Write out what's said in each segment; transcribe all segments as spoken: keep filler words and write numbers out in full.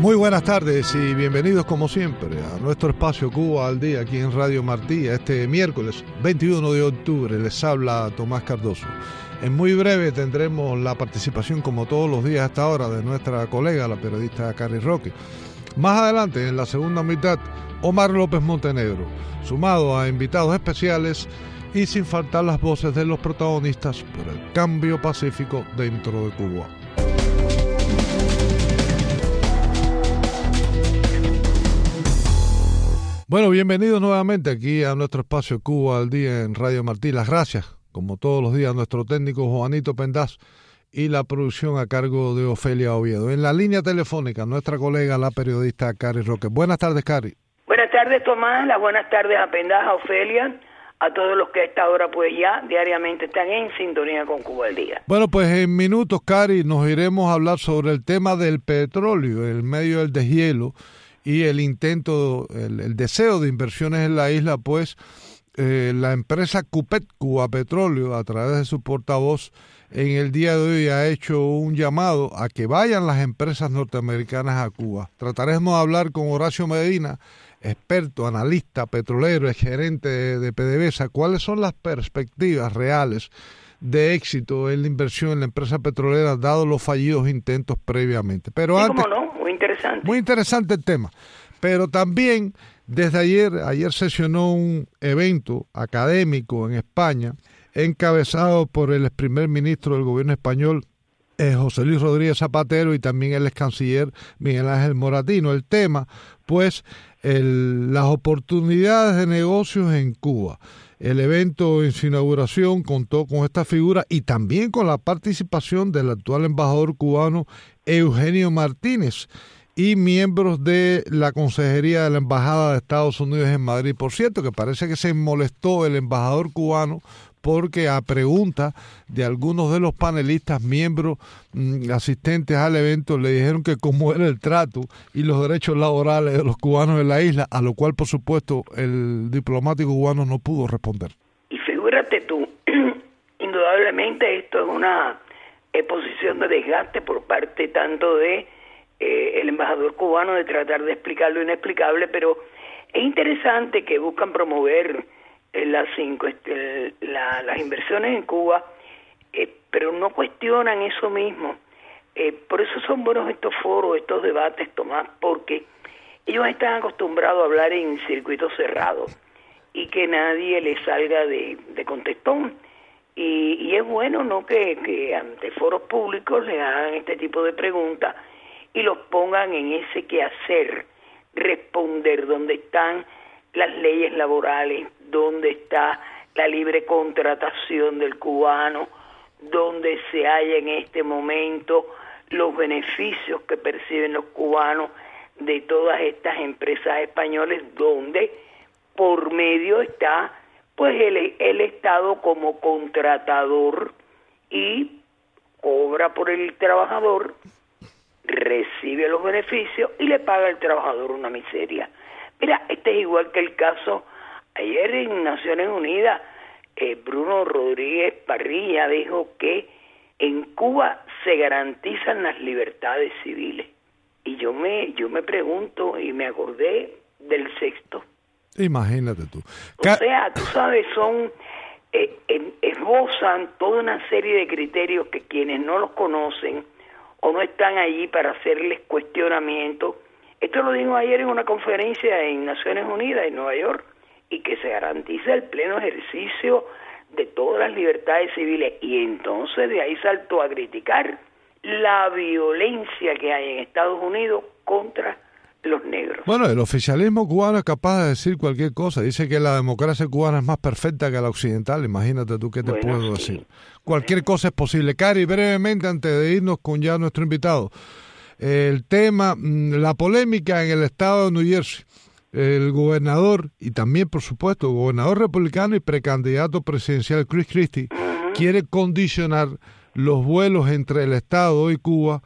Muy buenas tardes y bienvenidos como siempre a nuestro espacio Cuba al Día aquí en Radio Martí. Este miércoles veintiuno de octubre les habla Tomás Cardoso. En muy breve tendremos la participación, como todos los días a esta hora, de nuestra colega, la periodista Cari Roque. Más adelante, en la segunda mitad, Omar López Montenegro, sumado a invitados especiales y sin faltar las voces de los protagonistas por el cambio pacífico dentro de Cuba. Bueno, bienvenidos nuevamente aquí a nuestro espacio Cuba al Día en Radio Martí. Las gracias, como todos los días, a nuestro técnico Juanito Pendaz y la producción a cargo de Ofelia Oviedo. En la línea telefónica, nuestra colega, la periodista Cari Roque. Buenas tardes, Cari. Buenas tardes, Tomás. Las buenas tardes a Pendaz, a Ofelia, a todos los que a esta hora pues ya diariamente están en sintonía con Cuba al Día. Bueno, pues en minutos, Cari, nos iremos a hablar sobre el tema del petróleo en medio del deshielo y el intento, el, el deseo de inversiones en la isla, pues eh, la empresa Cupet, Cuba Petróleo, a través de su portavoz, en el día de hoy ha hecho un llamado a que vayan las empresas norteamericanas a Cuba. Trataremos de hablar con Horacio Medina, experto, analista petrolero, gerente de, de PDVSA, cuáles son las perspectivas reales de éxito en la inversión en la empresa petrolera, dado los fallidos intentos previamente. Pero sí, antes, cómo no, muy interesante. Muy interesante el tema. Pero también, desde ayer, ayer sesionó un evento académico en España, encabezado por el ex primer ministro del gobierno español, eh, José Luis Rodríguez Zapatero, y también el ex canciller Miguel Ángel Moratino. El tema, pues, el, las oportunidades de negocios en Cuba. El evento en su inauguración contó con esta figura y también con la participación del actual embajador cubano Eugenio Martínez y miembros de la Consejería de la Embajada de Estados Unidos en Madrid. Por cierto, que parece que se molestó el embajador cubano porque a pregunta de algunos de los panelistas, miembros mmm, asistentes al evento, le dijeron que cómo era el trato y los derechos laborales de los cubanos en la isla, a lo cual, por supuesto, el diplomático cubano no pudo responder. Y figúrate tú, indudablemente esto es una posición de desgaste por parte tanto de eh, el embajador cubano de tratar de explicar lo inexplicable, pero es interesante que buscan promover las cinco este, la, las inversiones en Cuba, eh, pero no cuestionan eso mismo. Eh, por eso son buenos estos foros, estos debates, Tomás, porque ellos están acostumbrados a hablar en circuitos cerrados y que nadie les salga de, de contestón. Y, y es bueno, ¿no?, que, que ante foros públicos le hagan este tipo de preguntas y los pongan en ese quehacer, responder dónde están las leyes laborales, dónde está la libre contratación del cubano, dónde se halla en este momento los beneficios que perciben los cubanos de todas estas empresas españolas, donde por medio está pues el, el Estado como contratador y cobra por el trabajador, recibe los beneficios y le paga al trabajador una miseria. Mira, este es igual que el caso ayer en Naciones Unidas. eh, Bruno Rodríguez Parrilla dijo que en Cuba se garantizan las libertades civiles. Y yo me yo me pregunto y me acordé del sexto. Imagínate tú. O sea, tú sabes, son eh, eh, esbozan toda una serie de criterios que quienes no los conocen o no están allí para hacerles cuestionamientos. Esto lo dijo ayer en una conferencia en Naciones Unidas en Nueva York, y que se garantiza el pleno ejercicio de todas las libertades civiles. Y entonces de ahí saltó a criticar la violencia que hay en Estados Unidos contra los negros. Bueno, el oficialismo cubano es capaz de decir cualquier cosa. Dice que la democracia cubana es más perfecta que la occidental. Imagínate tú qué te bueno, puedo sí. decir. Cualquier cosa es posible. Cari, brevemente, antes de irnos con ya nuestro invitado, el tema, la polémica en el estado de New Jersey. El gobernador, y también, por supuesto, el gobernador republicano y precandidato presidencial Chris Christie, uh-huh. quiere condicionar los vuelos entre el estado y Cuba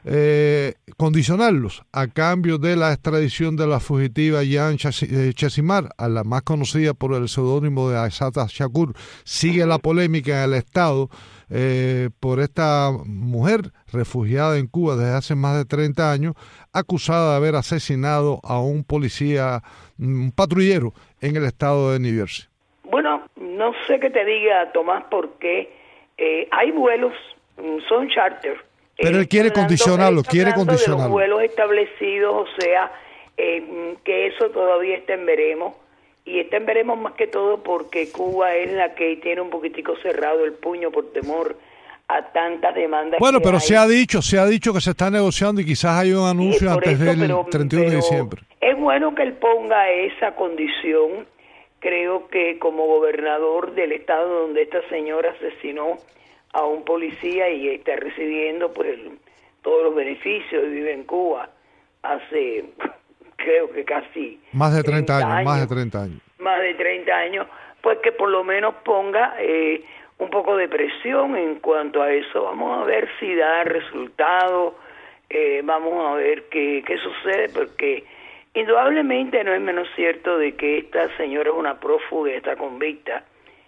eh, condicionarlos a cambio de la extradición de la fugitiva Jan Chesimard, a la más conocida por el seudónimo de Assata Shakur. Sigue la polémica en el Estado eh, por esta mujer refugiada en Cuba desde hace más de treinta años, acusada de haber asesinado a un policía, un patrullero en el estado de New Jersey. Bueno, no sé qué te diga, Tomás, porque eh, hay vuelos, son charter. Pero él quiere condicionarlo, quiere condicionarlo. De los vuelos establecidos, o sea, eh, que eso todavía está en veremos. Y está en veremos más que todo porque Cuba es la que tiene un poquitico cerrado el puño por temor a tantas demandas. Bueno, que pero hay. se ha dicho, se ha dicho que se está negociando y quizás hay un anuncio sí, antes eso, del pero, treinta y uno de diciembre. Es bueno que él ponga esa condición. Creo que como gobernador del estado donde esta señora asesinó a un policía y está recibiendo pues el, todos los beneficios y vive en Cuba hace creo que casi más de treinta años, años, más de treinta años. Más de treinta años, pues que por lo menos ponga eh, un poco de presión en cuanto a eso. Vamos a ver si da resultado, eh, vamos a ver qué, qué sucede, porque indudablemente no es menos cierto de que esta señora es una prófuga, está convicta,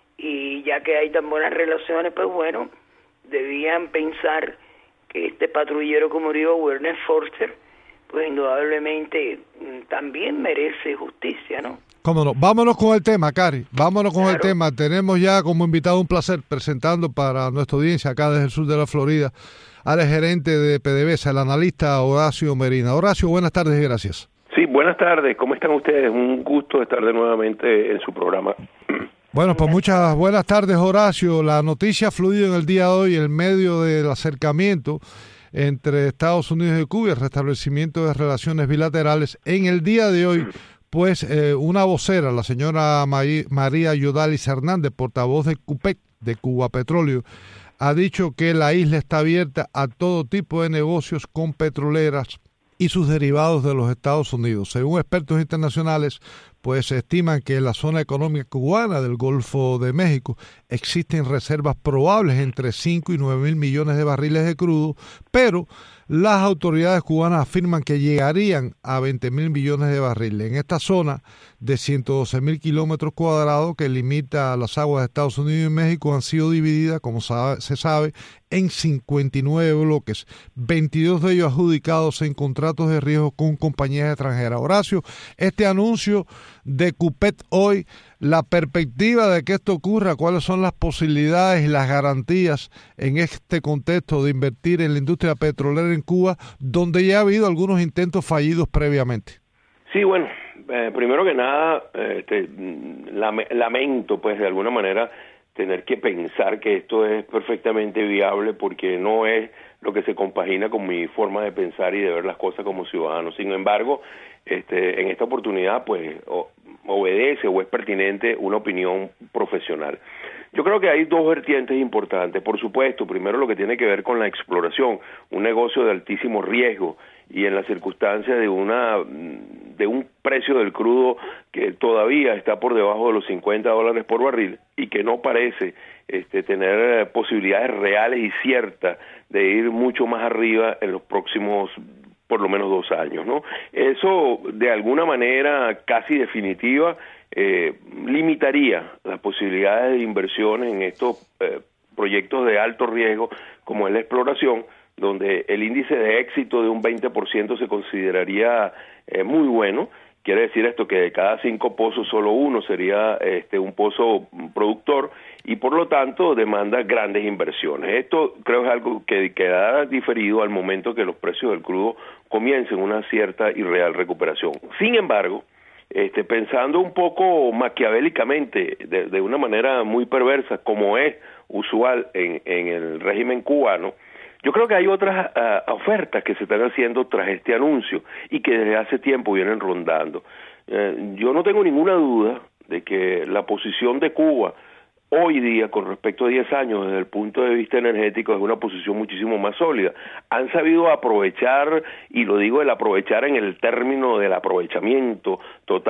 y ya que hay tan buenas relaciones, pues bueno, debían pensar que este patrullero que murió, Werner Forster, pues indudablemente también merece justicia, ¿no? Cómo no. Vámonos con el tema, Cari, vámonos con claro. el tema. Tenemos ya como invitado un placer presentando para nuestra audiencia acá desde el sur de la Florida al gerente de PDVSA, el analista Horacio Merina. Horacio, buenas tardes y gracias. Sí, buenas tardes. ¿Cómo están ustedes? Un gusto estar de nuevamente en su programa. Bueno, pues muchas buenas tardes, Horacio. La noticia ha fluido en el día de hoy en medio del acercamiento entre Estados Unidos y Cuba y el restablecimiento de relaciones bilaterales. En el día de hoy, pues eh, una vocera, la señora María Yodalis Hernández, portavoz de CUPEC, de Cuba Petróleo, ha dicho que la isla está abierta a todo tipo de negocios con petroleras y sus derivados de los Estados Unidos. Según expertos internacionales, pues se estiman que en la zona económica cubana del Golfo de México existen reservas probables entre cinco y nueve mil millones de barriles de crudo, pero las autoridades cubanas afirman que llegarían a veinte mil millones de barriles. En esta zona de ciento doce mil kilómetros cuadrados que limita las aguas de Estados Unidos y México han sido divididas, como sabe, se sabe, en cincuenta y nueve bloques, veintidós de ellos adjudicados en contratos de riesgo con compañías extranjeras. Horacio, este anuncio de CUPET hoy, la perspectiva de que esto ocurra, cuáles son las posibilidades y las garantías en este contexto de invertir en la industria petrolera en Cuba, donde ya ha habido algunos intentos fallidos previamente. Sí, bueno, eh, primero que nada, este, lame, lamento pues de alguna manera tener que pensar que esto es perfectamente viable porque no es lo que se compagina con mi forma de pensar y de ver las cosas como ciudadano. Sin embargo, este, en esta oportunidad pues o, obedece o es pertinente una opinión profesional. Yo creo que hay dos vertientes importantes. Por supuesto, primero lo que tiene que ver con la exploración, un negocio de altísimo riesgo y en las circunstancias de una de un precio del crudo que todavía está por debajo de los cincuenta dólares por barril y que no parece este, tener posibilidades reales y ciertas de ir mucho más arriba en los próximos por lo menos dos años, ¿no? Eso de alguna manera casi definitiva eh, limitaría las posibilidades de inversiones en estos eh, proyectos de alto riesgo como es la exploración, donde el índice de éxito de un veinte por ciento se consideraría eh, muy bueno. Quiere decir esto que de cada cinco pozos solo uno sería este un pozo productor y por lo tanto demanda grandes inversiones. Esto creo es algo que quedará diferido al momento que los precios del crudo comiencen una cierta y real recuperación. Sin embargo, este, pensando un poco maquiavélicamente, de, de una manera muy perversa, como es usual en, en el régimen cubano, yo creo que hay otras uh, ofertas que se están haciendo tras este anuncio y que desde hace tiempo vienen rondando. Uh, yo no tengo ninguna duda de que la posición de Cuba hoy día con respecto a diez años desde el punto de vista energético es una posición muchísimo más sólida. Han sabido aprovechar, y lo digo el aprovechar en el término del aprovechamiento total,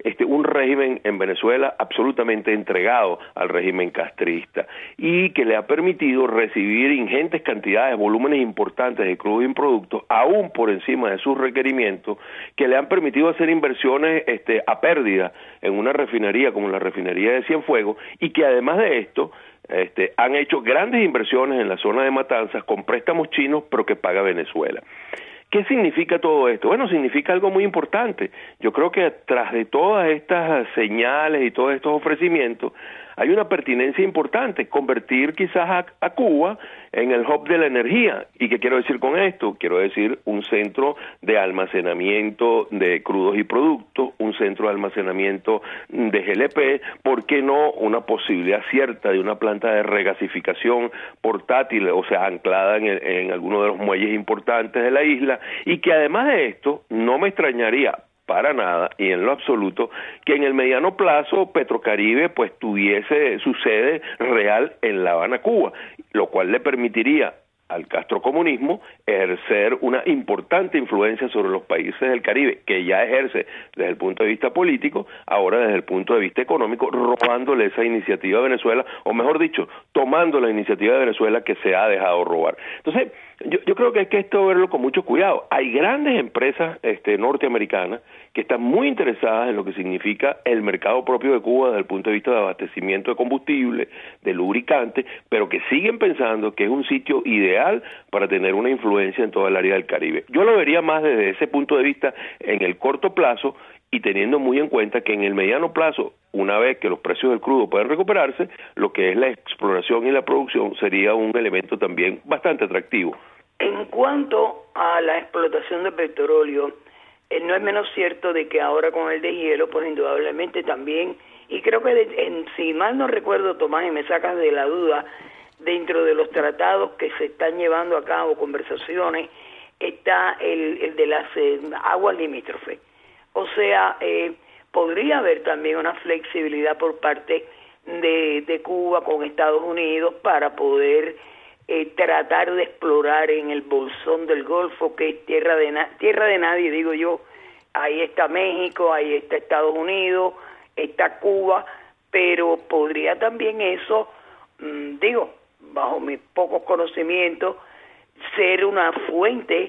este, un régimen en Venezuela absolutamente entregado al régimen castrista y que le ha permitido recibir ingentes cantidades, volúmenes importantes de crudo y productos, aún por encima de sus requerimientos, que le han permitido hacer inversiones este, a pérdida en una refinería como la refinería de Cienfuegos, y que además de esto este, han hecho grandes inversiones en la zona de Matanzas con préstamos chinos, pero que paga Venezuela. ¿Qué significa todo esto? Bueno, significa algo muy importante. Yo creo que tras de todas estas señales y todos estos ofrecimientos, hay una pertinencia importante, convertir quizás a, a Cuba en el hub de la energía. ¿Y qué quiero decir con esto? Quiero decir un centro de almacenamiento de crudos y productos, un centro de almacenamiento de G L P, ¿por qué no una posibilidad cierta de una planta de regasificación portátil, o sea, anclada en, el, en alguno de los muelles importantes de la isla? Y que además de esto, no me extrañaría para nada y en lo absoluto que en el mediano plazo Petrocaribe pues tuviese su sede real en La Habana, Cuba, lo cual le permitiría al castrocomunismo ejercer una importante influencia sobre los países del Caribe, que ya ejerce desde el punto de vista político, ahora desde el punto de vista económico, robándole esa iniciativa a Venezuela, o mejor dicho, tomando la iniciativa de Venezuela que se ha dejado robar. Entonces, yo, yo creo que hay que esto verlo con mucho cuidado. Hay grandes empresas este, norteamericanas que están muy interesadas en lo que significa el mercado propio de Cuba desde el punto de vista de abastecimiento de combustible, de lubricante, pero que siguen pensando que es un sitio ideal para tener una influencia en toda el área del Caribe. Yo lo vería más desde ese punto de vista en el corto plazo y teniendo muy en cuenta que en el mediano plazo, una vez que los precios del crudo puedan recuperarse, lo que es la exploración y la producción sería un elemento también bastante atractivo. En cuanto a la explotación de petróleo, eh, no es menos cierto de que ahora con el deshielo, pues indudablemente también, y creo que de, en, si mal no recuerdo, Tomás, y me sacas de la duda, dentro de los tratados que se están llevando a cabo, conversaciones, está el, el de las eh, aguas limítrofes. O sea, eh, podría haber también una flexibilidad por parte de, de Cuba con Estados Unidos para poder eh, tratar de explorar en el bolsón del Golfo, que es tierra de, na- tierra de nadie, digo yo. Ahí está México, ahí está Estados Unidos, está Cuba, pero podría también eso, mmm, digo, bajo mis pocos conocimientos, ser una fuente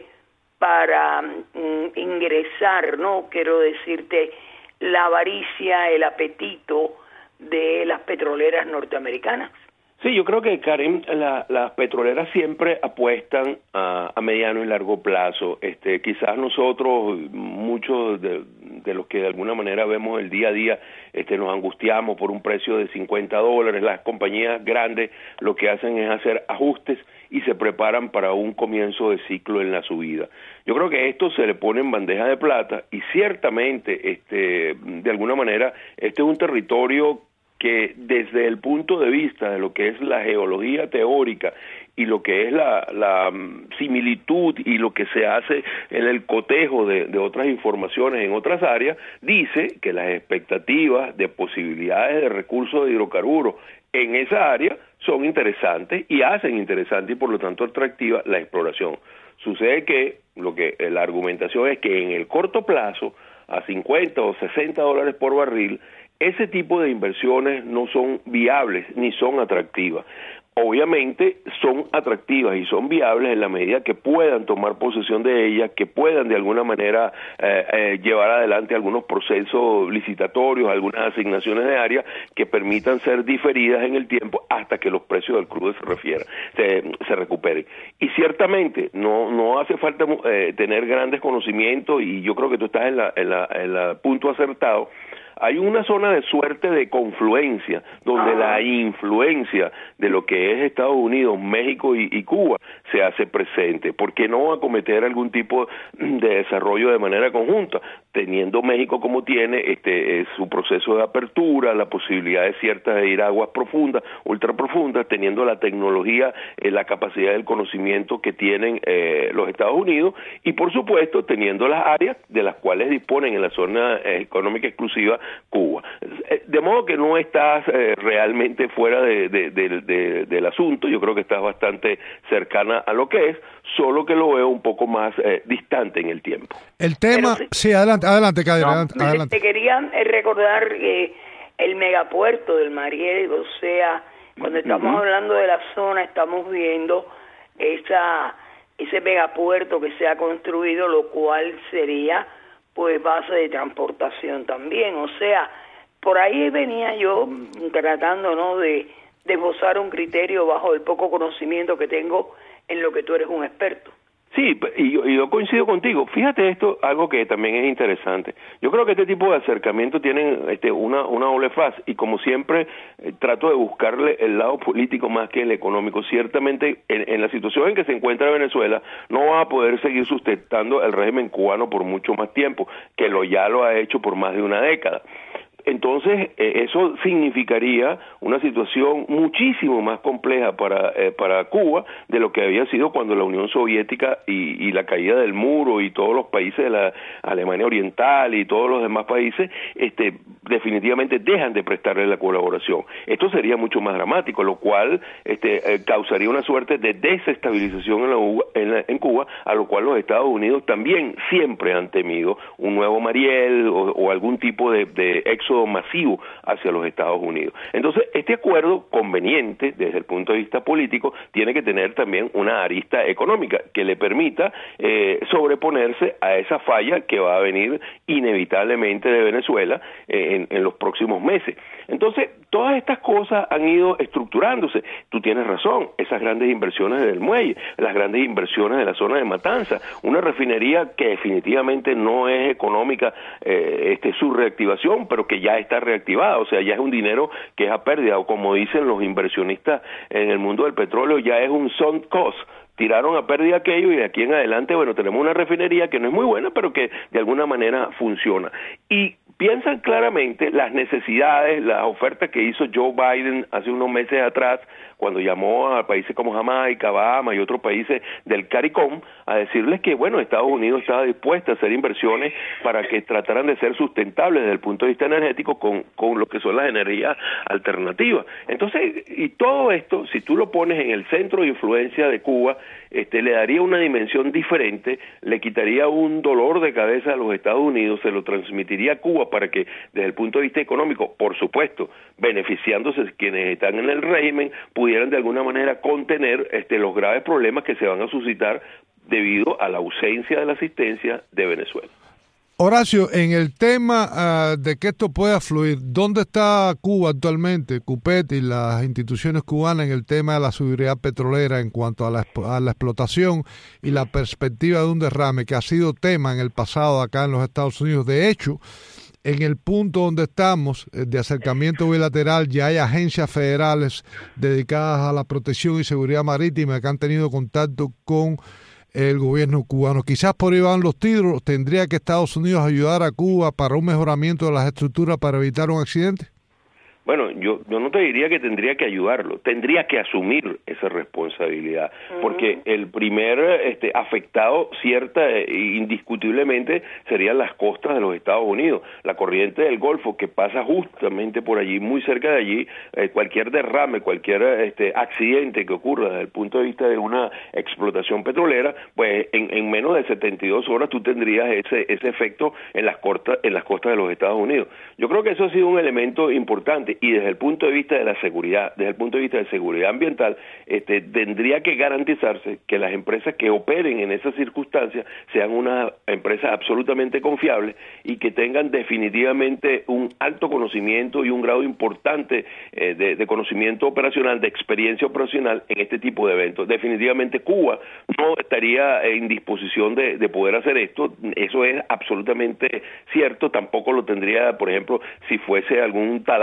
para mm, ingresar, ¿no? Quiero decirte, la avaricia, el apetito de las petroleras norteamericanas. Sí, yo creo que, Karen, la, las petroleras siempre apuestan a, a mediano y largo plazo. Este, quizás nosotros, muchos de, de los que de alguna manera vemos el día a día, este, nos angustiamos por un precio de cincuenta dólares. Las compañías grandes lo que hacen es hacer ajustes y se preparan para un comienzo de ciclo en la subida. Yo creo que esto se le pone en bandeja de plata y ciertamente, este, de alguna manera, este es un territorio que desde el punto de vista de lo que es la geología teórica y lo que es la, la um, similitud y lo que se hace en el cotejo de, de otras informaciones en otras áreas, dice que las expectativas de posibilidades de recursos de hidrocarburos en esa área son interesantes y hacen interesante y por lo tanto atractiva la exploración. Sucede que lo que la argumentación es que en el corto plazo, a cincuenta o sesenta dólares por barril, ese tipo de inversiones no son viables ni son atractivas. Obviamente son atractivas y son viables en la medida que puedan tomar posesión de ellas, que puedan de alguna manera eh, eh, llevar adelante algunos procesos licitatorios, algunas asignaciones de área que permitan ser diferidas en el tiempo hasta que los precios del crudo se refieran, se, se recuperen. Y ciertamente no no hace falta eh, tener grandes conocimientos y yo creo que tú estás en la en la, en la punto acertado. Hay una zona de suerte de confluencia donde ah. la influencia de lo que es Estados Unidos, México y, y Cuba se hace presente. ¿Por qué no acometer algún tipo de desarrollo de manera conjunta? Teniendo México como tiene este eh, su proceso de apertura, la posibilidad de ciertas de ir a aguas profundas, ultra profundas, teniendo la tecnología, eh, la capacidad del conocimiento que tienen eh, los Estados Unidos y por supuesto teniendo las áreas de las cuales disponen en la zona eh, económica exclusiva Cuba. De modo que no estás eh, realmente fuera de, de, de, de, del asunto, yo creo que estás bastante cercana a lo que es, solo que lo veo un poco más eh, distante en el tiempo. El tema, Pero, sí, adelante, adelante, Kadir, no, adelante, adelante. Te quería recordar que el megapuerto del Mariel, o sea, cuando estamos uh-huh. hablando de la zona, estamos viendo esa ese megapuerto que se ha construido, lo cual sería pues base de transportación también, o sea, por ahí venía yo tratando, ¿no?, de, de esbozar un criterio bajo el poco conocimiento que tengo en lo que tú eres un experto. Sí, y yo, y yo coincido contigo. Fíjate esto, algo que también es interesante. Yo creo que este tipo de acercamiento tienen este, una, una doble faz, y como siempre eh, trato de buscarle el lado político más que el económico. Ciertamente, en, en la situación en que se encuentra Venezuela, no va a poder seguir sustentando el régimen cubano por mucho más tiempo, que lo ya lo ha hecho por más de una década. Entonces, eh, eso significaría una situación muchísimo más compleja para eh, para Cuba de lo que había sido cuando la Unión Soviética y, y la caída del muro y todos los países de la Alemania Oriental y todos los demás países este, definitivamente dejan de prestarle la colaboración. Esto sería mucho más dramático, lo cual este, eh, causaría una suerte de desestabilización en, la, en, la, en Cuba, a lo cual los Estados Unidos también siempre han temido un nuevo Mariel o, o algún tipo de, de éxodo masivo hacia los Estados Unidos. Entonces, este acuerdo conveniente desde el punto de vista político tiene que tener también una arista económica que le permita eh, sobreponerse a esa falla que va a venir inevitablemente de Venezuela eh, en, en los próximos meses. Entonces, todas estas cosas han ido estructurándose. Tú tienes razón, esas grandes inversiones del muelle, las grandes inversiones de la zona de Matanza, una refinería que definitivamente no es económica eh, este, su reactivación, pero que ya ya está reactivada, o sea, ya es un dinero que es a pérdida, o como dicen los inversionistas en el mundo del petróleo, ya es un sunk cost. Tiraron a pérdida aquello y de aquí en adelante, bueno, tenemos una refinería que no es muy buena, pero que de alguna manera funciona. Y piensan claramente las necesidades, las ofertas que hizo Joe Biden hace unos meses atrás, cuando llamó a países como Jamaica, Bahamas y otros países del CARICOM a decirles que, bueno, Estados Unidos estaba dispuesta a hacer inversiones para que trataran de ser sustentables desde el punto de vista energético con, con lo que son las energías alternativas. Entonces, y todo esto, si tú lo pones en el centro de influencia de Cuba, este, le daría una dimensión diferente, le quitaría un dolor de cabeza a los Estados Unidos, se lo transmitiría a Cuba para que, desde el punto de vista económico, por supuesto, beneficiándose quienes están en el régimen, pudieran de alguna manera contener este, los graves problemas que se van a suscitar debido a la ausencia de la asistencia de Venezuela. Horacio, en el tema uh, de que esto pueda fluir, ¿dónde está Cuba actualmente, CUPET y las instituciones cubanas en el tema de la seguridad petrolera en cuanto a la, a la explotación y la perspectiva de un derrame, que ha sido tema en el pasado acá en los Estados Unidos? De hecho, en el punto donde estamos, de acercamiento bilateral, ya hay agencias federales dedicadas a la protección y seguridad marítima que han tenido contacto con el gobierno cubano. Quizás por ahí van los tiros. ¿Tendría que Estados Unidos ayudar a Cuba para un mejoramiento de las estructuras para evitar un accidente? Bueno, yo yo no te diría que tendría que ayudarlo, tendría que asumir esa responsabilidad, uh-huh. porque el primer este, afectado, cierta e indiscutiblemente, serían las costas de los Estados Unidos, la corriente del Golfo que pasa justamente por allí, muy cerca de allí. Eh, cualquier derrame, cualquier este, accidente que ocurra desde el punto de vista de una explotación petrolera, pues en, en menos de setenta y dos horas tú tendrías ese ese efecto en las costas en las costas de los Estados Unidos. Yo creo que eso ha sido un elemento importante. Y desde el punto de vista de la seguridad, desde el punto de vista de seguridad ambiental, este, tendría que garantizarse que las empresas que operen en esas circunstancias sean unas empresas absolutamente confiables y que tengan definitivamente un alto conocimiento y un grado importante eh, de, de conocimiento operacional, de experiencia operacional en este tipo de eventos. Definitivamente Cuba no estaría en disposición de, de poder hacer esto, eso es absolutamente cierto. Tampoco lo tendría, por ejemplo, si fuese algún taladro que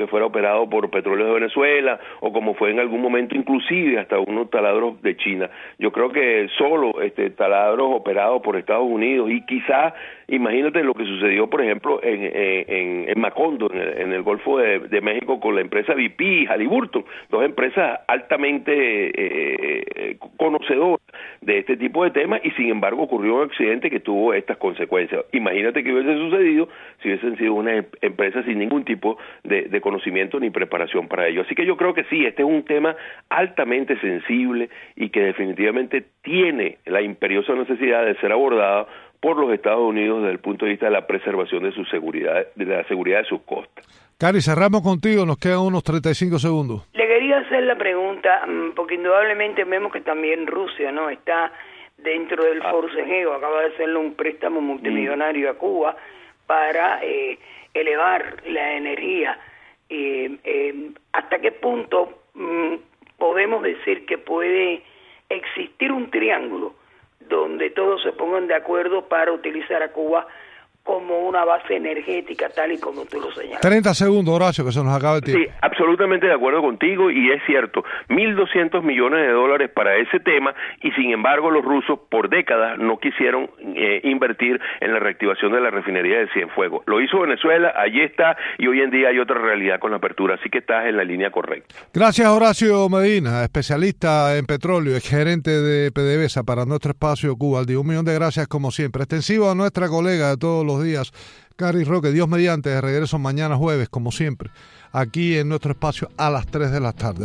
que fuera operado por Petróleos de Venezuela o como fue en algún momento inclusive hasta unos taladros de China. Yo creo que solo este taladros operados por Estados Unidos y quizás, imagínate lo que sucedió, por ejemplo, en, en, en Macondo, en el, en el Golfo de, de México, con la empresa B P y Halliburton, dos empresas altamente eh, conocedoras de este tipo de temas, y sin embargo ocurrió un accidente que tuvo estas consecuencias. Imagínate que hubiese sucedido si hubiesen sido una empresa sin ningún tipo de, de conocimiento ni preparación para ello. Así que yo creo que sí, este es un tema altamente sensible y que definitivamente tiene la imperiosa necesidad de ser abordado por los Estados Unidos desde el punto de vista de la preservación de su seguridad, de la seguridad de sus costas. Cari, cerramos contigo, nos quedan unos treinta y cinco segundos. Le quería hacer la pregunta, porque indudablemente vemos que también Rusia no está dentro del ah. forcejeo, acaba de hacerle un préstamo multimillonario mm. a Cuba para eh, elevar la energía. Eh, eh, ¿Hasta qué punto mm, podemos decir que puede existir un triángulo donde todos se pongan de acuerdo para utilizar a Cuba como una base energética, tal y como tú lo señalas? treinta segundos, Horacio, que se nos acaba el tiempo. Sí, absolutamente de acuerdo contigo, y es cierto, mil doscientos millones de dólares para ese tema, y sin embargo los rusos por décadas no quisieron eh, invertir en la reactivación de la refinería de Cienfuegos. Lo hizo Venezuela, allí está, y hoy en día hay otra realidad con la apertura, así que estás en la línea correcta. Gracias, Horacio Medina, especialista en petróleo, ex gerente de PDVSA para nuestro espacio Cuba al Día. Un millón de gracias como siempre. Extensivo a nuestra colega de todos los días, Cari Roque. Dios mediante, de regreso mañana jueves, como siempre, aquí en nuestro espacio a las tres de la tarde.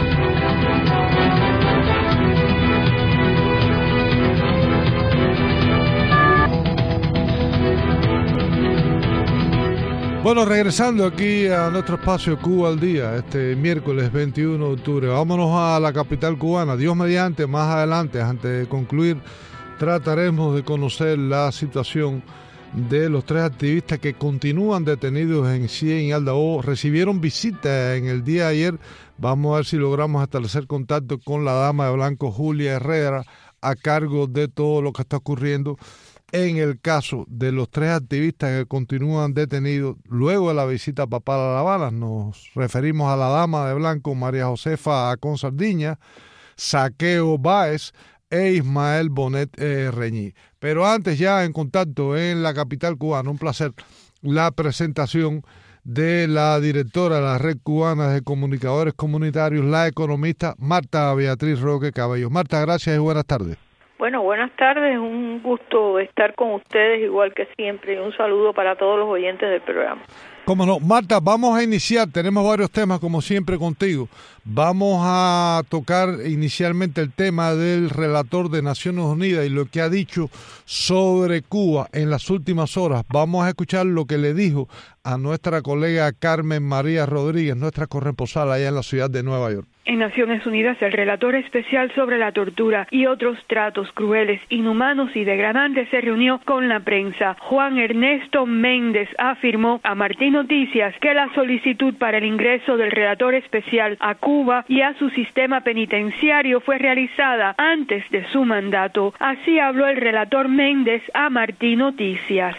Bueno, regresando aquí a nuestro espacio Cuba al Día, este miércoles veintiuno de octubre, vámonos a la capital cubana. Dios mediante, más adelante, antes de concluir, trataremos de conocer la situación de los tres activistas que continúan detenidos en C I E y Aldao. Recibieron visita en el día de ayer. Vamos a ver si logramos establecer contacto con la dama de blanco, Julia Herrera, a cargo de todo lo que está ocurriendo en el caso de los tres activistas que continúan detenidos luego de la visita papal a La Habana. Nos referimos a la dama de blanco, María Josefa Acón Sardiña, Saqueo Báez e Ismael Bonet eh, Reñí. Pero antes, ya en contacto en la capital cubana, un placer la presentación de la directora de la Red Cubana de Comunicadores Comunitarios, la economista Marta Beatriz Roque Cabello. Marta, gracias y buenas tardes. Bueno, buenas tardes, un gusto estar con ustedes igual que siempre, y un saludo para todos los oyentes del programa. Cómo no. Marta, vamos a iniciar, tenemos varios temas como siempre contigo. Vamos a tocar inicialmente el tema del relator de Naciones Unidas y lo que ha dicho sobre Cuba en las últimas horas. Vamos a escuchar lo que le dijo a nuestra colega Carmen María Rodríguez, nuestra corresponsal allá en la ciudad de Nueva York. En Naciones Unidas, el relator especial sobre la tortura y otros tratos crueles, inhumanos y degradantes se reunió con la prensa. Juan Ernesto Méndez afirmó a Martín Noticias que la solicitud para el ingreso del relator especial a Cuba y a su sistema penitenciario fue realizada antes de su mandato. Así habló el relator Méndez a Martín Noticias.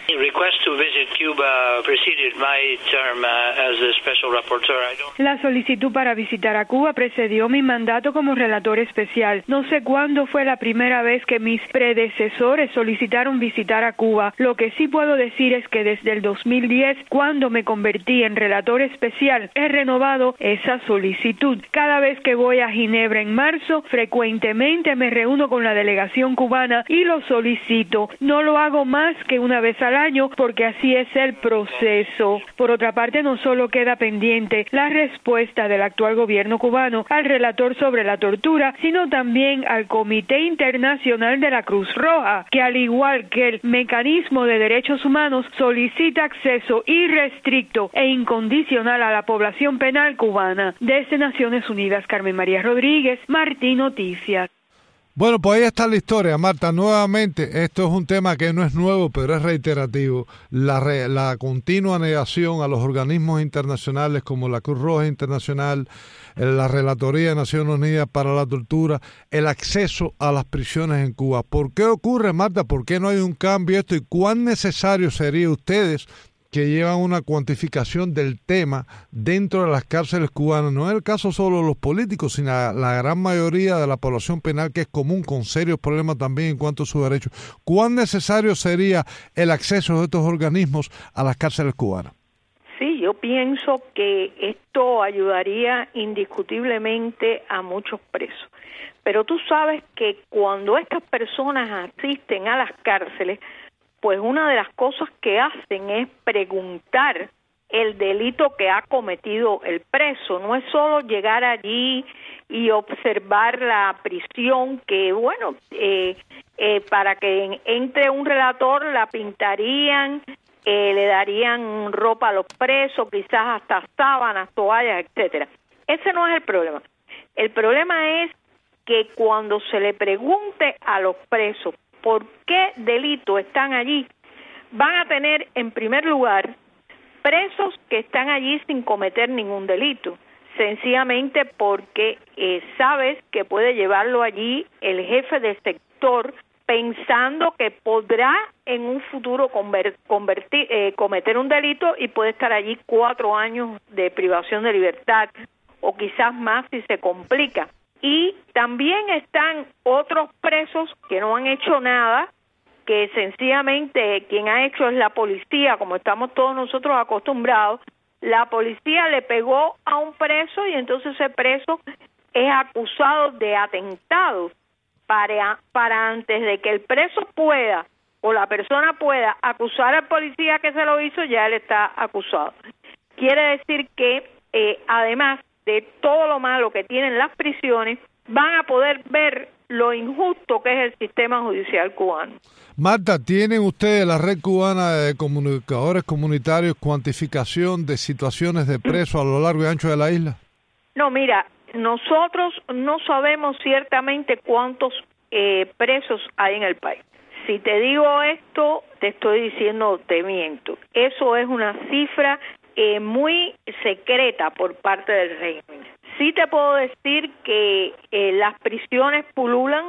La solicitud para visitar a Cuba precedió mi mandato como relator especial. No sé cuándo fue la primera vez que mis predecesores solicitaron visitar a Cuba. Lo que sí puedo decir es que desde el dos mil diez, cuando me convertí en relator especial, he renovado esa solicitud. Cada vez que voy a Ginebra en marzo, frecuentemente me reúno con la delegación cubana y lo solicito. No lo hago más que una vez al año porque así es el proceso. Por otra parte, no solo queda pendiente la respuesta del actual gobierno cubano al relator sobre la tortura, sino también al Comité Internacional de la Cruz Roja, que al igual que el Mecanismo de Derechos Humanos solicita acceso irrestricto e incondicional a la población penal cubana. Desde Naciones Unidas, Carmen María Rodríguez, Martín Noticias. Bueno, pues ahí está la historia, Marta. Nuevamente, esto es un tema que no es nuevo, pero es reiterativo. La, re, la continua negación a los organismos internacionales como la Cruz Roja Internacional, la Relatoría de Naciones Unidas para la Tortura, el acceso a las prisiones en Cuba. ¿Por qué ocurre, Marta? ¿Por qué no hay un cambio esto? ¿Y cuán necesario sería ustedes, que llevan una cuantificación del tema dentro de las cárceles cubanas. No es el caso solo de los políticos, sino la, la gran mayoría de la población penal que es común, con serios problemas también en cuanto a sus derechos. ¿Cuán necesario sería el acceso de estos organismos a las cárceles cubanas? Sí, yo pienso que esto ayudaría indiscutiblemente a muchos presos. Pero tú sabes que cuando estas personas asisten a las cárceles, pues una de las cosas que hacen es preguntar el delito que ha cometido el preso. No es solo llegar allí y observar la prisión, que bueno, eh, eh, para que entre un relator la pintarían, eh, le darían ropa a los presos, quizás hasta sábanas, toallas, etcétera. Ese no es el problema. El problema es que cuando se le pregunte a los presos por qué delito están allí, van a tener en primer lugar presos que están allí sin cometer ningún delito, sencillamente porque eh, sabes que puede llevarlo allí el jefe del sector pensando que podrá en un futuro conver- convertir, eh, cometer un delito y puede estar allí cuatro años de privación de libertad o quizás más si se complica. Y también están otros presos que no han hecho nada, que sencillamente quien ha hecho es la policía, como estamos todos nosotros acostumbrados. La policía le pegó a un preso y entonces ese preso es acusado de atentado. Para, para antes de que el preso pueda o la persona pueda acusar al policía que se lo hizo, ya él está acusado. Quiere decir que eh, además de todo lo malo que tienen las prisiones, van a poder ver lo injusto que es el sistema judicial cubano. Marta, ¿tienen ustedes, la Red Cubana de Comunicadores Comunitarios, cuantificación de situaciones de presos a lo largo y ancho de la isla? No, mira, nosotros no sabemos ciertamente cuántos eh, presos hay en el país. Si te digo esto, te estoy diciendo, te miento. Eso es una cifra Eh, muy secreta por parte del régimen. Sí te puedo decir que eh, las prisiones pululan,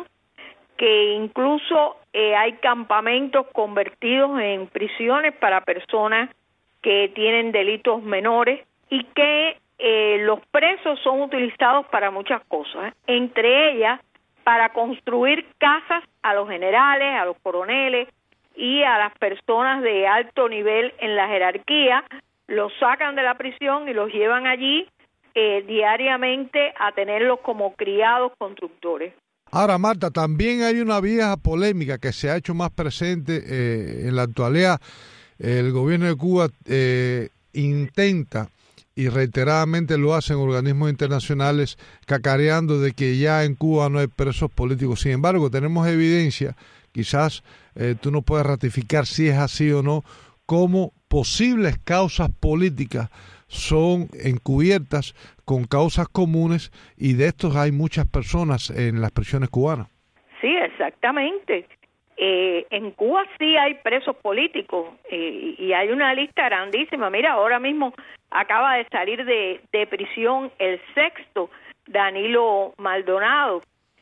que incluso eh, hay campamentos convertidos en prisiones para personas que tienen delitos menores y que eh, los presos son utilizados para muchas cosas, entre ellas para construir casas a los generales, a los coroneles y a las personas de alto nivel en la jerarquía. Los sacan de la prisión y los llevan allí eh, diariamente a tenerlos como criados constructores. Ahora, Marta, también hay una vieja polémica que se ha hecho más presente eh, en la actualidad. El gobierno de Cuba eh, intenta, y reiteradamente lo hacen organismos internacionales, cacareando de que ya en Cuba no hay presos políticos. Sin embargo, tenemos evidencia, quizás eh, tú no puedes ratificar si es así o no, cómo posibles causas políticas son encubiertas con causas comunes, y de estos hay muchas personas en las prisiones cubanas. Sí, exactamente. Eh, en Cuba sí hay presos políticos eh, y hay una lista grandísima. Mira, ahora mismo acaba de salir de, de prisión el sexto, Danilo Maldonado,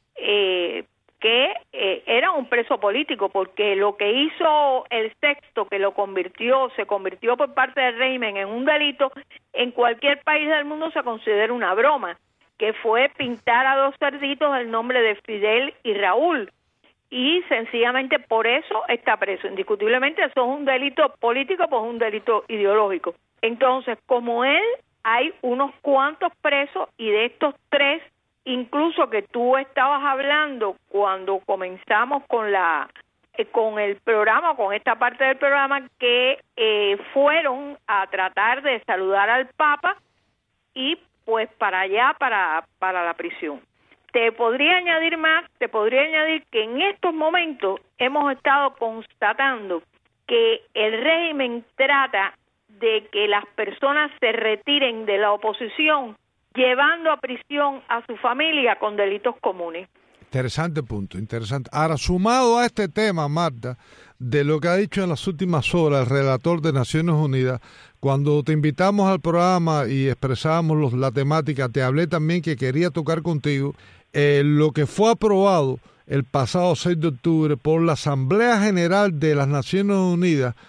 eh, que eh, era un preso político, porque lo que hizo el sexto, que lo convirtió, se convirtió por parte del régimen en un delito, en cualquier país del mundo se considera una broma, que fue pintar a dos cerditos el nombre de Fidel y Raúl, y sencillamente por eso está preso. Indiscutiblemente eso es un delito político, pues un delito ideológico. Entonces, como él, hay unos cuantos presos, y de estos tres, incluso que tú estabas hablando cuando comenzamos con la eh, con el programa, con esta parte del programa, que eh, fueron a tratar de saludar al Papa y pues para allá, para, para la prisión. Te podría añadir más, te podría añadir que en estos momentos hemos estado constatando que el régimen trata de que las personas se retiren de la oposición, llevando a prisión a su familia con delitos comunes. Interesante punto, interesante. Ahora, sumado a este tema, Marta, de lo que ha dicho en las últimas horas el relator de Naciones Unidas, cuando te invitamos al programa y expresábamos los, la temática, te hablé también que quería tocar contigo eh, lo que fue aprobado el pasado seis de octubre por la Asamblea General de las Naciones Unidas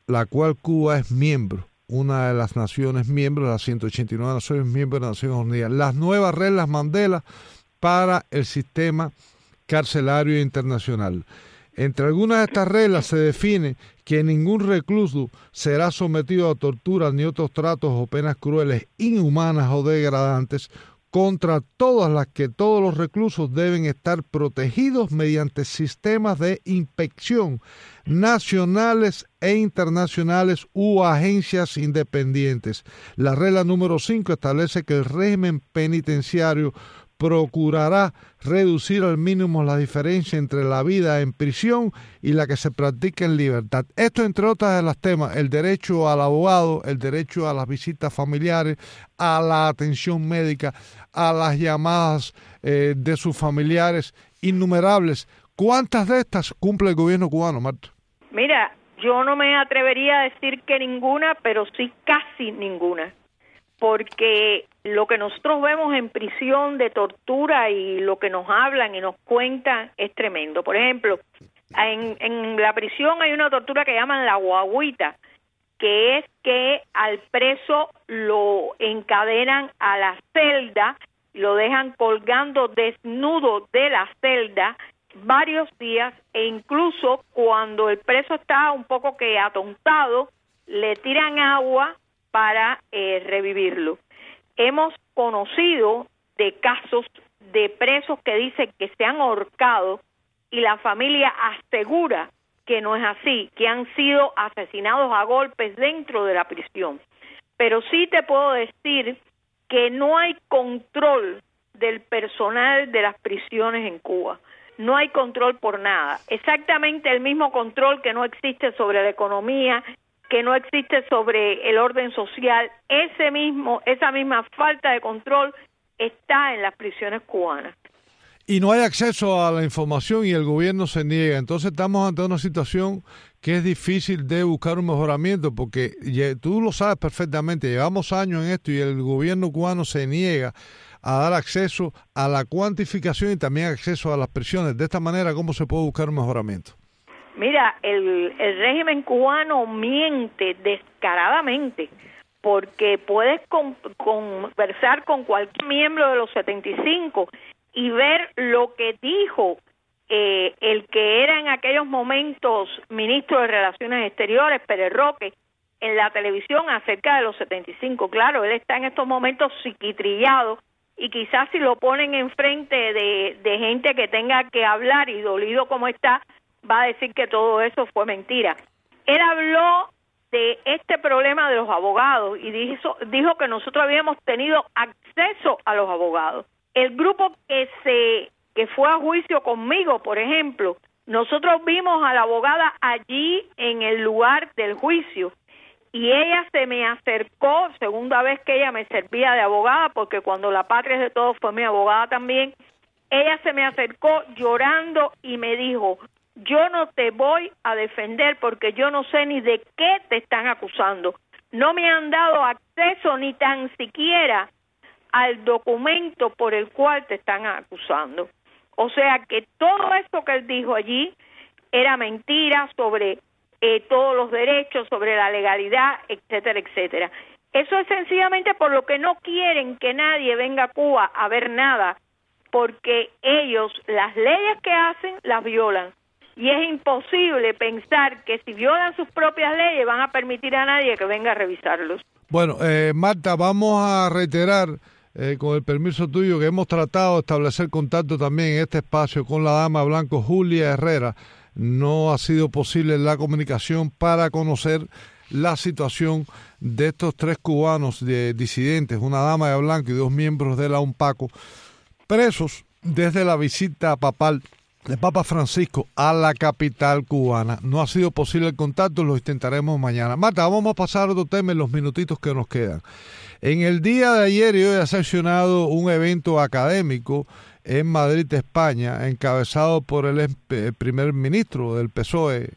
la cual Cuba es miembro, una de las naciones miembros, las ciento ochenta y nueve naciones miembros de las Naciones Unidas. Las nuevas reglas Mandela para el sistema carcelario internacional. Entre algunas de estas reglas se define que ningún recluso será sometido a torturas ni otros tratos o penas crueles, inhumanas o degradantes, contra todas las que todos los reclusos deben estar protegidos mediante sistemas de inspección nacionales e internacionales u agencias independientes. La regla número cinco establece que el régimen penitenciario procurará reducir al mínimo la diferencia entre la vida en prisión y la que se practica en libertad. Esto, entre otras de los temas, el derecho al abogado, el derecho a las visitas familiares, a la atención médica, a las llamadas eh, de sus familiares, innumerables. ¿Cuántas de estas cumple el gobierno cubano, Marta? Mira, yo no me atrevería a decir que ninguna, pero sí casi ninguna. Porque lo que nosotros vemos en prisión de tortura y lo que nos hablan y nos cuentan es tremendo. Por ejemplo, en, en la prisión hay una tortura que llaman la guaguita, que es que al preso lo encadenan a la celda, lo dejan colgando desnudo de la celda varios días, e incluso cuando el preso está un poco que atontado, le tiran agua para eh, revivirlo. Hemos conocido de casos de presos que dicen que se han ahorcado y la familia asegura que no es así, que han sido asesinados a golpes dentro de la prisión. Pero sí te puedo decir que no hay control del personal de las prisiones en Cuba. No hay control por nada. Exactamente el mismo control que no existe sobre la economía, que no existe sobre el orden social, ese mismo, esa misma falta de control está en las prisiones cubanas. Y no hay acceso a la información y el gobierno se niega. Entonces estamos ante una situación que es difícil de buscar un mejoramiento, porque tú lo sabes perfectamente, llevamos años en esto y el gobierno cubano se niega a dar acceso a la cuantificación y también acceso a las prisiones. De esta manera, ¿cómo se puede buscar un mejoramiento? Mira, el, el régimen cubano miente descaradamente, porque puedes con, conversar con cualquier miembro de los setenta y cinco y ver lo que dijo eh, el que era en aquellos momentos ministro de Relaciones Exteriores, Pérez Roque, en la televisión acerca de los setenta y cinco. Claro, él está en estos momentos psiquitrillado y quizás si lo ponen enfrente de, de gente que tenga que hablar y dolido como está, va a decir que todo eso fue mentira. Él habló de este problema de los abogados y dijo, dijo que nosotros habíamos tenido acceso a los abogados. El grupo que se que fue a juicio conmigo, por ejemplo, nosotros vimos a la abogada allí en el lugar del juicio y ella se me acercó, segunda vez que ella me servía de abogada, porque cuando La Patria es de Todos fue mi abogada también, ella se me acercó llorando y me dijo: yo no te voy a defender porque yo no sé ni de qué te están acusando. No me han dado acceso ni tan siquiera al documento por el cual te están acusando. O sea que todo esto que él dijo allí era mentira sobre eh, todos los derechos, sobre la legalidad, etcétera, etcétera. Eso es sencillamente por lo que no quieren que nadie venga a Cuba a ver nada, porque ellos las leyes que hacen las violan. Y es imposible pensar que si violan sus propias leyes van a permitir a nadie que venga a revisarlos. Bueno, eh, Marta, vamos a reiterar, eh, con el permiso tuyo, que hemos tratado de establecer contacto también en este espacio con la dama blanco Julia Herrera. No ha sido posible la comunicación para conocer la situación de estos tres cubanos de disidentes, una dama de blanco y dos miembros de la UNPACO, presos desde la visita papal de Papa Francisco a la capital cubana. No ha sido posible el contacto, lo intentaremos mañana. Marta, vamos a pasar a otro tema en los minutitos que nos quedan. En el día de ayer y hoy ha sesionado un evento académico en Madrid, España, encabezado por el, el primer ministro del P S O E,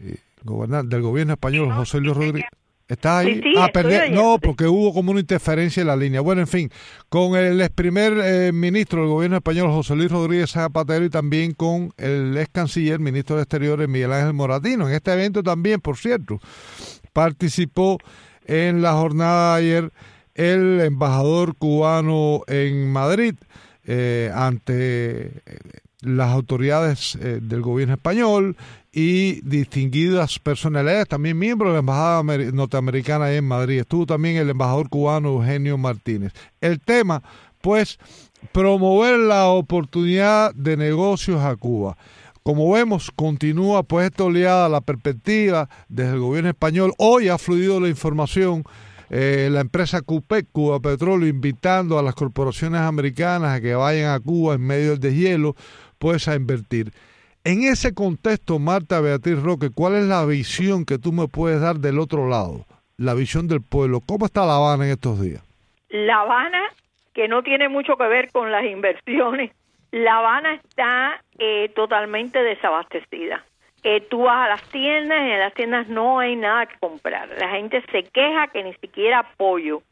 del gobierno español, José Luis Rodríguez. ¿Estás ahí? Sí, sí, ah, perdí. No, oyendo. porque hubo como una interferencia en la línea. Bueno, en fin, con el ex primer eh, ministro del gobierno español, José Luis Rodríguez Zapatero, y también con el ex canciller, ministro de Exteriores, Miguel Ángel Moratino. En este evento también, por cierto, participó en la jornada de ayer el embajador cubano en Madrid eh, ante las autoridades eh, del gobierno español y distinguidas personalidades, también miembros de la embajada norteamericana en Madrid. Estuvo también el embajador cubano Eugenio Martínez. El tema, pues, promover la oportunidad de negocios a Cuba. Como vemos, continúa pues esta oleada, la perspectiva desde el gobierno español. Hoy ha fluido la información, eh, la empresa CUPEC, Cuba Petróleo, invitando a las corporaciones americanas a que vayan a Cuba en medio del deshielo, pues a invertir. En ese contexto, Marta Beatriz Roque, ¿cuál es la visión que tú me puedes dar del otro lado? La visión del pueblo. ¿Cómo está La Habana en estos días? La Habana, que no tiene mucho que ver con las inversiones, La Habana está eh, totalmente desabastecida. Eh, tú vas a las tiendas y en las tiendas no hay nada que comprar. La gente se queja que ni siquiera pollo.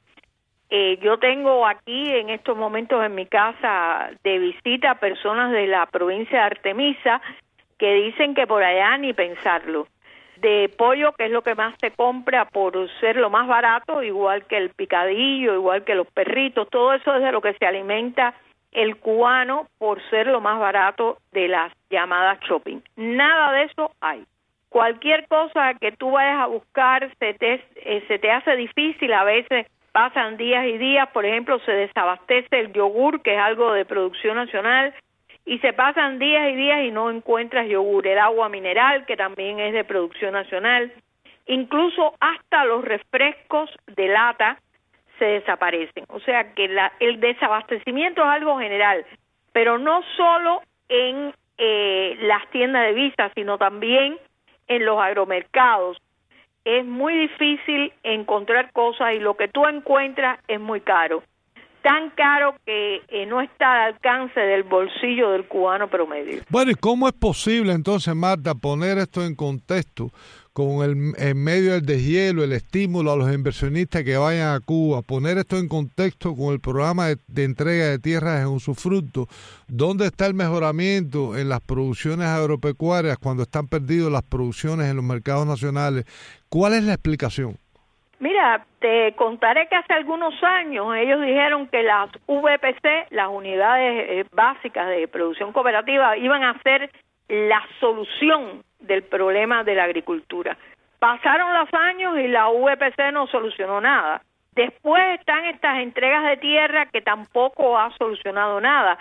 Eh, yo tengo aquí en estos momentos en mi casa de visita personas de la provincia de Artemisa que dicen que por allá ni pensarlo. De pollo, que es lo que más se compra por ser lo más barato, igual que el picadillo, igual que los perritos, todo eso es de lo que se alimenta el cubano por ser lo más barato de las llamadas shopping. Nada de eso hay. Cualquier cosa que tú vayas a buscar se te, eh, se te hace difícil. A veces pasan días y días, por ejemplo, se desabastece el yogur, que es algo de producción nacional, y se pasan días y días y no encuentras yogur. El agua mineral, que también es de producción nacional, incluso hasta los refrescos de lata se desaparecen. O sea que la, el desabastecimiento es algo general, pero no solo en eh, las tiendas de visa, sino también en los agromercados. Es muy difícil encontrar cosas y lo que tú encuentras es muy caro. Tan caro que eh, no está al alcance del bolsillo del cubano promedio. Bueno, ¿y cómo es posible entonces, Marta, poner esto en contexto con el en medio del deshielo, el estímulo a los inversionistas que vayan a Cuba, poner esto en contexto con el programa de, de entrega de tierras en usufructo? ¿Dónde está el mejoramiento en las producciones agropecuarias cuando están perdidas las producciones en los mercados nacionales? ¿Cuál es la explicación? Mira, te contaré que hace algunos años ellos dijeron que las V P C, las unidades eh, básicas de producción cooperativa, iban a ser la solución del problema de la agricultura. Pasaron los años y la V P C no solucionó nada. Después están estas entregas de tierra que tampoco ha solucionado nada.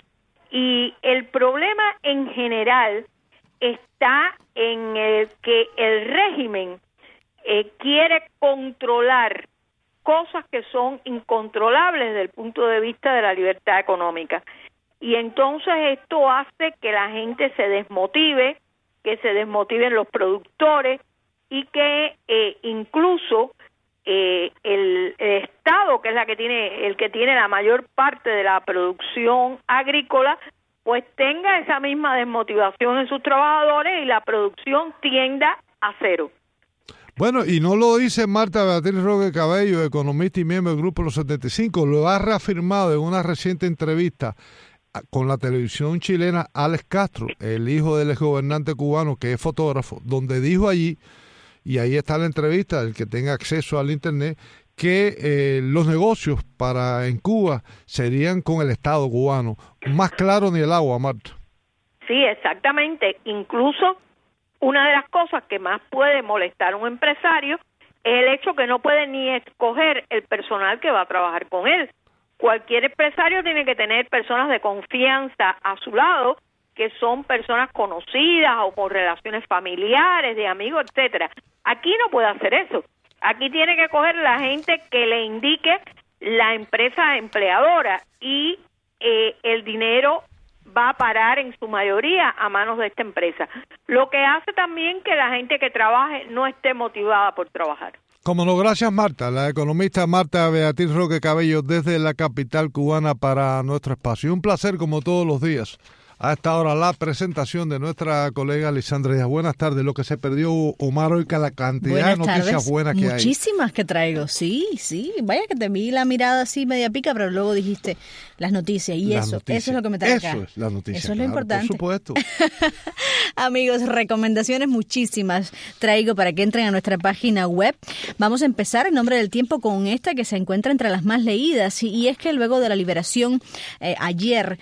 Y el problema en general está en el que el régimen eh, quiere controlar cosas que son incontrolables desde el punto de vista de la libertad económica. Y entonces esto hace que la gente se desmotive, que se desmotiven los productores y que eh, incluso eh, el, el Estado, que es la que tiene el que tiene la mayor parte de la producción agrícola, pues tenga esa misma desmotivación en sus trabajadores y la producción tienda a cero. Bueno, y no lo dice Marta Beatriz Roque Cabello, economista y miembro del Grupo Los setenta y cinco, lo ha reafirmado en una reciente entrevista con la televisión chilena Alex Castro, el hijo del exgobernante cubano que es fotógrafo, donde dijo allí, y ahí está la entrevista, el que tenga acceso al internet, que eh, los negocios para en Cuba serían con el Estado cubano. Más claro ni el agua, Marta. Sí, exactamente. Incluso una de las cosas que más puede molestar a un empresario es el hecho que no puede ni escoger el personal que va a trabajar con él. Cualquier empresario tiene que tener personas de confianza a su lado, que son personas conocidas o con relaciones familiares, de amigos, etcétera. Aquí no puede hacer eso. Aquí tiene que coger la gente que le indique la empresa empleadora y eh, el dinero va a parar en su mayoría a manos de esta empresa. Lo que hace también que la gente que trabaje no esté motivada por trabajar. Como no, gracias Marta, la economista Marta Beatriz Roque Cabello desde la capital cubana para nuestro espacio. Un placer como todos los días. a esta hora la presentación de nuestra colega Lisandra Díaz. Buenas tardes. Lo que se perdió, Omar, hoy, que la cantidad buenas de noticias tardes. buenas que Muchísimas hay. Muchísimas que traigo, sí, sí. Vaya que te vi la mirada así media pica, pero luego dijiste las noticias y las eso, noticias. eso es lo que me trae acá. Eso es la noticia. Eso es lo claro, importante. Por supuesto. Amigos, recomendaciones muchísimas traigo para que entren a nuestra página web. Vamos a empezar en nombre del tiempo con esta que se encuentra entre las más leídas, y, y es que luego de la liberación eh, ayer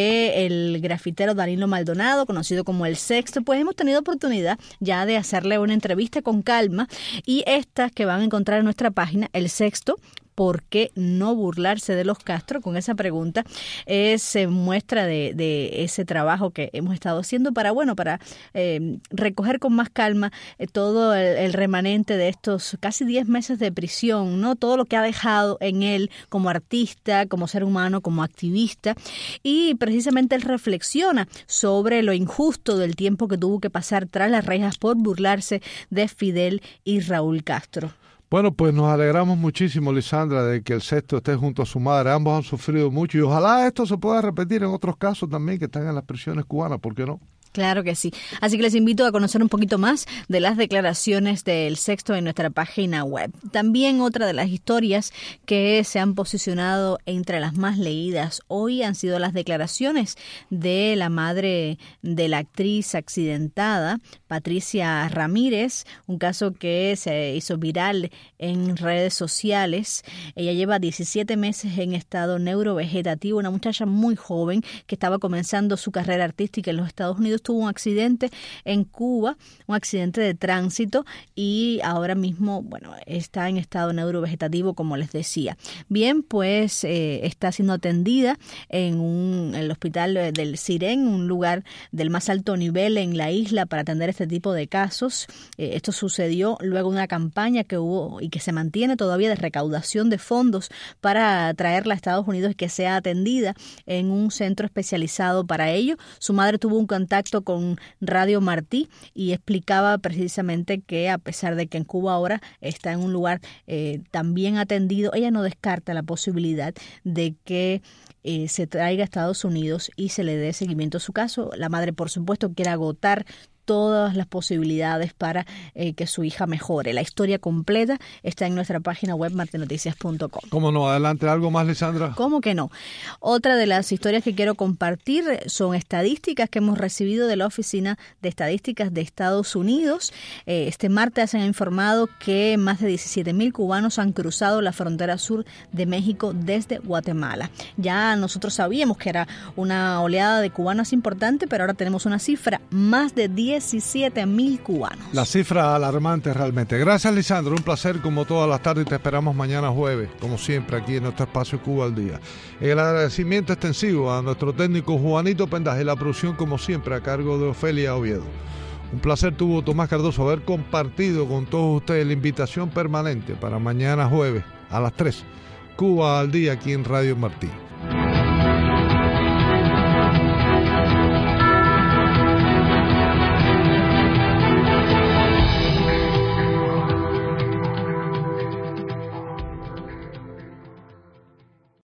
del grafitero Danilo Maldonado, conocido como El Sexto, pues hemos tenido oportunidad ya de hacerle una entrevista con calma, y estas que van a encontrar en nuestra página, El Sexto, ¿por qué no burlarse de los Castro? Con esa pregunta es eh, muestra de, de ese trabajo que hemos estado haciendo para, bueno, para eh, recoger con más calma eh, todo el, el remanente de estos casi diez meses de prisión, ¿no? Todo lo que ha dejado en él como artista, como ser humano, como activista, y precisamente él reflexiona sobre lo injusto del tiempo que tuvo que pasar tras las rejas por burlarse de Fidel y Raúl Castro. Bueno, pues nos alegramos muchísimo, Lisandra, de que El Sexto esté junto a su madre. Ambos han sufrido mucho y ojalá esto se pueda repetir en otros casos también que están en las prisiones cubanas, ¿por qué no? Claro que sí. Así que les invito a conocer un poquito más de las declaraciones del Sexto en nuestra página web. También otra de las historias que se han posicionado entre las más leídas hoy han sido las declaraciones de la madre de la actriz accidentada, Patricia Ramírez, un caso que se hizo viral en redes sociales. Ella lleva diecisiete meses en estado neurovegetativo, una muchacha muy joven que estaba comenzando su carrera artística en los Estados Unidos. Tuvo un accidente en Cuba, un accidente de tránsito, y ahora mismo, bueno, está en estado neurovegetativo, como les decía. Bien, pues eh, está siendo atendida en, un, en el hospital del Sirén, un lugar del más alto nivel en la isla para atender este tipo de casos. Eh, esto sucedió luego de una campaña que hubo y que se mantiene todavía de recaudación de fondos para traerla a Estados Unidos y que sea atendida en un centro especializado para ello. Su madre tuvo un contacto con Radio Martí y explicaba precisamente que a pesar de que en Cuba ahora está en un lugar eh, tan bien atendido, ella no descarta la posibilidad de que eh, se traiga a Estados Unidos y se le dé seguimiento a su caso. La madre, por supuesto, quiere agotar todas las posibilidades para eh, que su hija mejore. La historia completa está en nuestra página web marte noticias punto com. ¿Cómo no? Adelante, ¿algo más, Lisandra? ¿Cómo que no? Otra de las historias que quiero compartir son estadísticas que hemos recibido de la Oficina de Estadísticas de Estados Unidos. Eh, este martes han informado que más de diecisiete mil cubanos han cruzado la frontera sur de México desde Guatemala. Ya nosotros sabíamos que era una oleada de cubanos importante, pero ahora tenemos una cifra, más de diecisiete mil cubanos. La cifra alarmante realmente. Gracias, Lisandro. Un placer como todas las tardes y te esperamos mañana jueves, como siempre, aquí en nuestro espacio Cuba al Día. El agradecimiento extensivo a nuestro técnico Juanito Pendaje y la producción, como siempre, a cargo de Ofelia Oviedo. Un placer tuvo Tomás Cardoso haber compartido con todos ustedes la invitación permanente para mañana jueves a las tres. Cuba al Día aquí en Radio Martí.